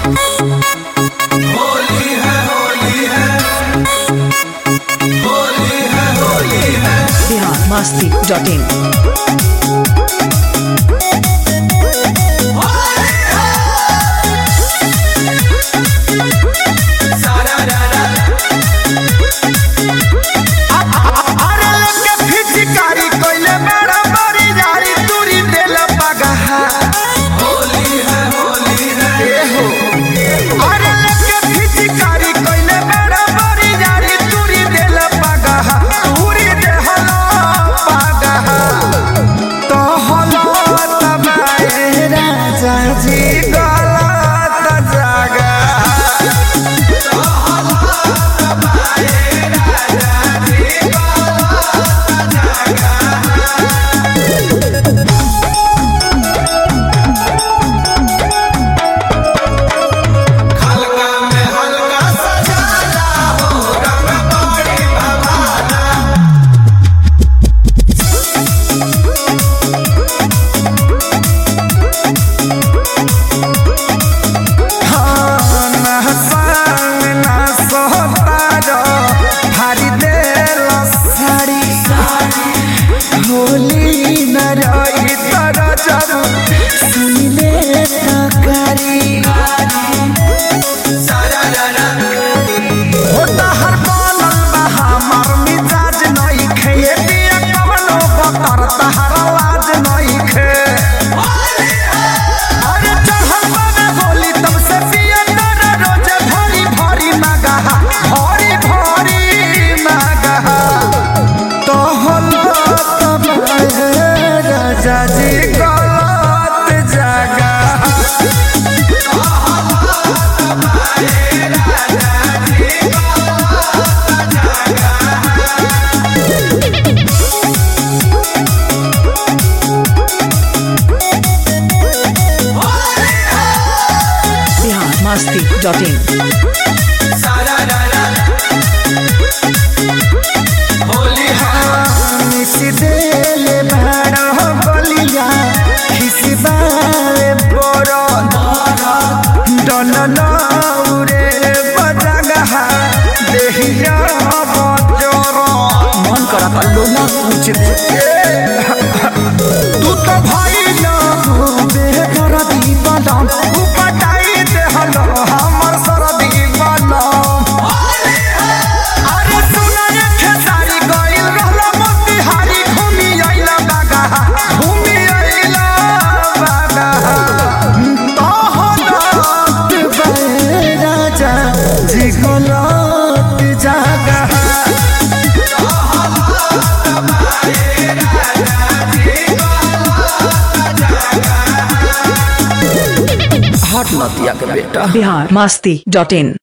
होली है होली है होली है होली है। biharmasti.in biharmasti.in होली मन करा कल्लो ना पूछ तू तो भाई ना बेहतर दीवाना पटाई दे हलो हमर सरदी वाला। अरे सुना रे खेसारी गइल रहला मोतिहारी घूमी आइला बागा घूमी आइला बागा तो होलत बे राजा जी गलत जागा हट नतिया के बेटा। biharmasti.in